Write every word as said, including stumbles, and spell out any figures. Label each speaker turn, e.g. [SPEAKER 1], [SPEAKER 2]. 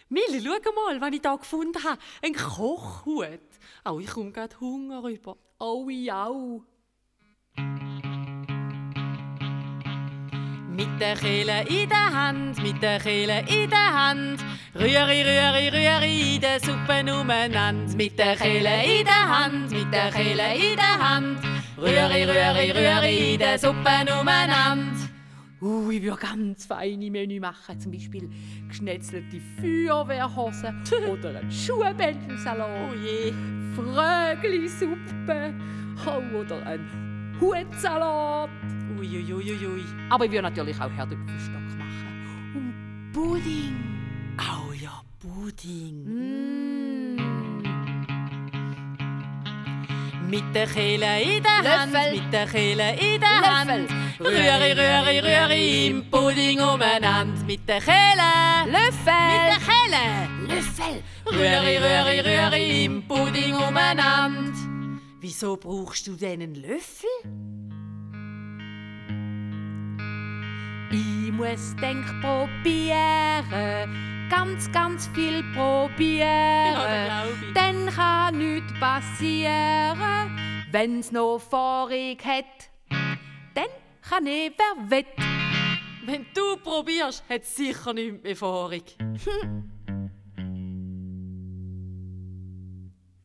[SPEAKER 1] Mili, schau mal, was ich hier gefunden habe. Ein Kochhut. Oh, ich komme gerade Hunger rüber.
[SPEAKER 2] Oh ja.
[SPEAKER 1] Mit der Kehle in der Hand, mit der Kehle in der Hand. Rühri, rühri, rühri in der Suppe umeinander. Mit der Kehle in der Hand, mit der Kehle in der Hand. Rühri, rühri, rühri in der Suppe umeinander.
[SPEAKER 2] Uh, ich würde ganz feine Menü machen, zum Beispiel geschnetzelte Feuerwehrhosen oder einen Schuhbändelsalat,
[SPEAKER 1] Oh je.
[SPEAKER 2] Fröglisuppe oh, oder einen Hutsalat.
[SPEAKER 1] Uiuiuiui.
[SPEAKER 2] Aber ich würde natürlich auch Herdöpfelstock machen und Pudding.
[SPEAKER 1] Oh ja, Pudding.
[SPEAKER 2] Mm.
[SPEAKER 1] Mit der Kehle in der Hand,
[SPEAKER 2] Löffel.
[SPEAKER 1] mit der Kehle in der
[SPEAKER 2] Löffel.
[SPEAKER 1] Hand. Rühri, rühri, rühri im Pudding umeinander. Mit der Kehle,
[SPEAKER 2] Löffel.
[SPEAKER 1] mit der Kehle.
[SPEAKER 2] Löffel.
[SPEAKER 1] Rühri, rühri, rühri im Pudding umeinander. Wieso brauchst du denn einen Löffel?
[SPEAKER 2] Ich muss denk probieren, ganz, ganz viel probieren.
[SPEAKER 1] Ja, das glaub ich.
[SPEAKER 2] Dann kann nichts passieren, wenn's noch vorig hat. Dann kann ich wer wett.
[SPEAKER 1] Wenn du probierst, hat es sicher nichts mehr vorig.